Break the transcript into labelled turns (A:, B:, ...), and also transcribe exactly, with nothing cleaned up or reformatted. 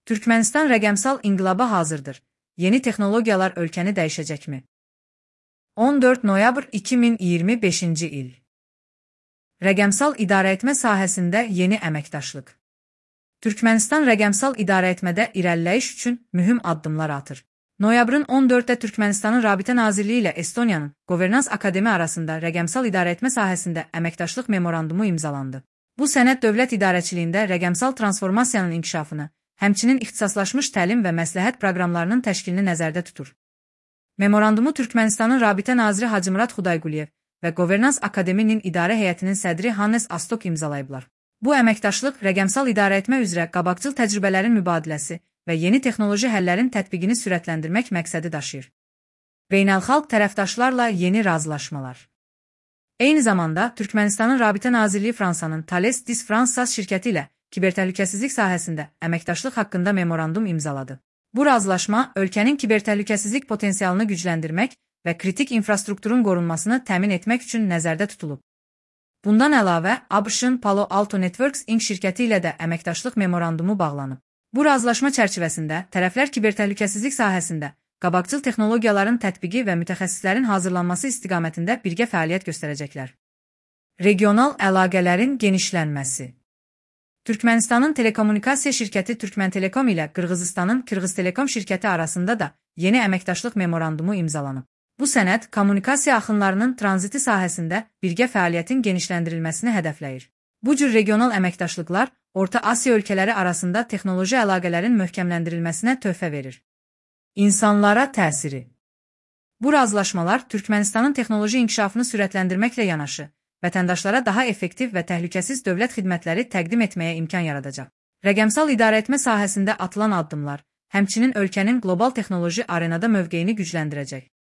A: Türkmenistan rəqəmsal inqilaba hazırdır. Yeni texnologiyalar ölkəni dəyişəcəkmi? on dörd noyabr iki min iyirmi beşinci il. Rəqəmsal idarəetmə sahəsində yeni əməkdaşlıq. Türkmenistan rəqəmsal idarəetmədə irəliləyiş üçün mühüm addımlar atır. Noyabrın on dördündə Türkmenistanın Rabitə Nazirliyi ilə Estoniyanın Governans Akademi arasında rəqəmsal idarəetmə sahəsində əməkdaşlıq memorandumu imzalandı. Bu sənəd dövlət idarəçiliyində rəqəmsal transformasiyanın inkişafını, həmçinin ixtisaslaşmış təlim və məsləhət proqramlarının təşkilini nəzərdə tutur. Memorandumu Türkmenistanın Rabitə Naziri Hacımurad Xudayquliyev və Governans Akademinin idarə heyətinin sədri Hannes Astok imzalayıblar. Bu əməkdaşlıq rəqəmsal idarəetmə üzrə qabaqcıl təcrübələrin mübadiləsi və yeni texnoloji həllərin tətbiqini sürətləndirmək məqsədi daşıyır. Beynəlxalq tərəfdaşlarla yeni razılaşmalar. Eyni zamanda Türkmenistanın Rabitə Nazirliyi Fransanın Thales Dis Fransas şirkəti ilə kibertəhlükəsizlik sahəsində əməkdaşlıq haqqında memorandum imzaladı. Bu razılaşma ölkənin kibertəhlükəsizlik potensialını gücləndirmək və kritik infrastrukturun qorunmasını təmin etmək üçün nəzərdə tutulub. Bundan əlavə, ABŞ-ın Palo Alto Networks inc şirkəti ilə də əməkdaşlıq memorandumu bağlanıb. Bu razılaşma çərçivəsində tərəflər kibertəhlükəsizlik sahəsində qabaqcıl texnologiyaların tətbiqi və mütəxəssislərin hazırlanması istiqamətində birgə fəaliyyət göstərəcəklər. Regional əlaqələrin genişlənməsi. Türkmenistanın telekommunikasiya şirkəti Türkmen Telekom ilə Qırğızıstanın Qırğız Telekom şirkəti arasında da yeni əməkdaşlıq memorandumu imzalanıb. Bu sənəd kommunikasiya axınlarının tranziti sahəsində birgə fəaliyyətin genişləndirilməsini hədəfləyir. Bu cür regional əməkdaşlıqlar Orta Asiya ölkələri arasında texnoloji əlaqələrin möhkəmləndirilməsinə töhfə verir. İnsanlara təsiri. Bu razılaşmalar Türkmenistanın texnoloji inkişafını sürətləndirməklə yanaşı, vətəndaşlara daha effektiv və təhlükəsiz dövlət xidmətləri təqdim etməyə imkan yaradacaq. Rəqəmsal idarəetmə sahəsində atılan addımlar, həmçinin ölkənin qlobal texnoloji arenada mövqeyini gücləndirəcək.